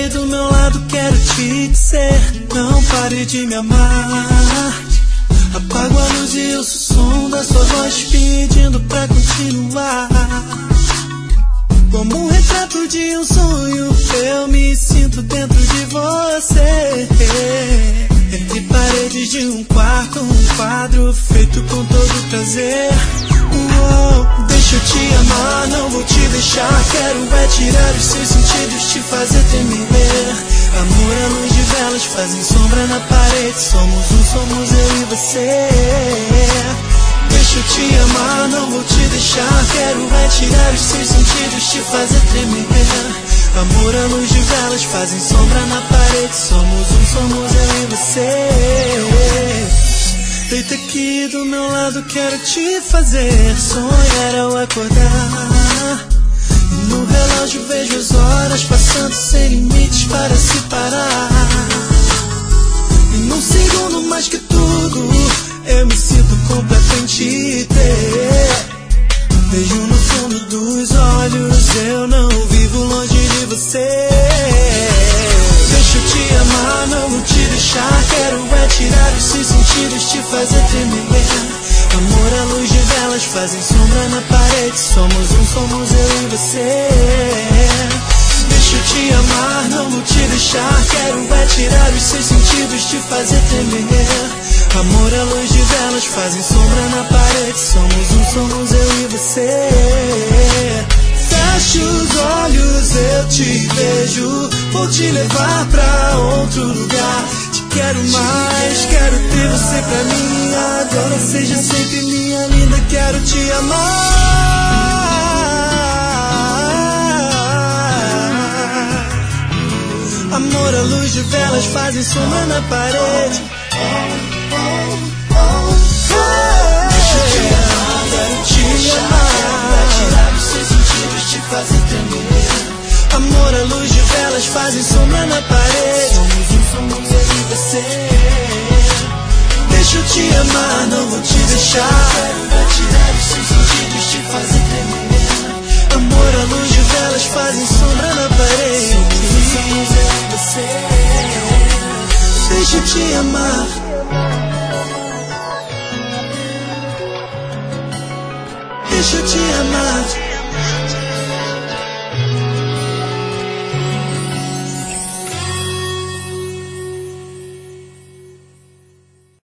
do meu lado, quero te dizer: não pare de me amar. Apago a luz e ouço o som da sua voz pedindo pra continuar. Como um retrato de um sonho, eu me sinto dentro de você. Entre paredes de um quarto, um quadro feito com todo prazer. Deixa eu te amar, não vou te deixar. Quero é tirar os seus sentidos, te fazer tremer. Amor à luz de velas, fazem sombra na parede. Somos um, somos eu e você. Deixa eu te amar, não vou te deixar. Quero é tirar os seus sentidos, te fazer tremer. Amor à luz de velas, fazem sombra na parede. Somos um, somos eu e você. Deita aqui do meu lado, quero te fazer sonhar ao acordar. E no relógio vejo as horas passando sem limites para se parar. E num segundo mais que tudo, eu me sinto completo em te ter. Vejo no fundo dos olhos, eu não vivo longe de você. Deixa eu te amar, não vou te deixar. Quero é tirar os seus sentidos, te fazer tremer. Amor à luz de velas, fazem sombra na parede. Somos um, somos eu e você. Deixa eu te amar, não vou te deixar. Quero é tirar os seus sentidos, te fazer tremer. Amor à luz de velas, fazem sombra na parede. Somos um, somos eu e você. Feche os olhos, eu te vejo. Vou te levar pra outro lugar. Te quero mais, quero ter você pra mim. Agora seja sempre minha linda, quero te amar. Amor à luz de velas, fazem sombra na parede. Deixa eu te amar, quero te amar. Tirar os seus sentidos, te fazer tremer. Amor à luz de velas, fazem sombra na parede. Somos um, somos eu e você. Deixa eu te amar, não vou te deixar. Quero tirar os seus sentidos, te fazer tremer. Amor à luz de velas, fazem sombra na parede. Somos um, somos eu e você. Deixa eu te amar. Deixa eu te amar.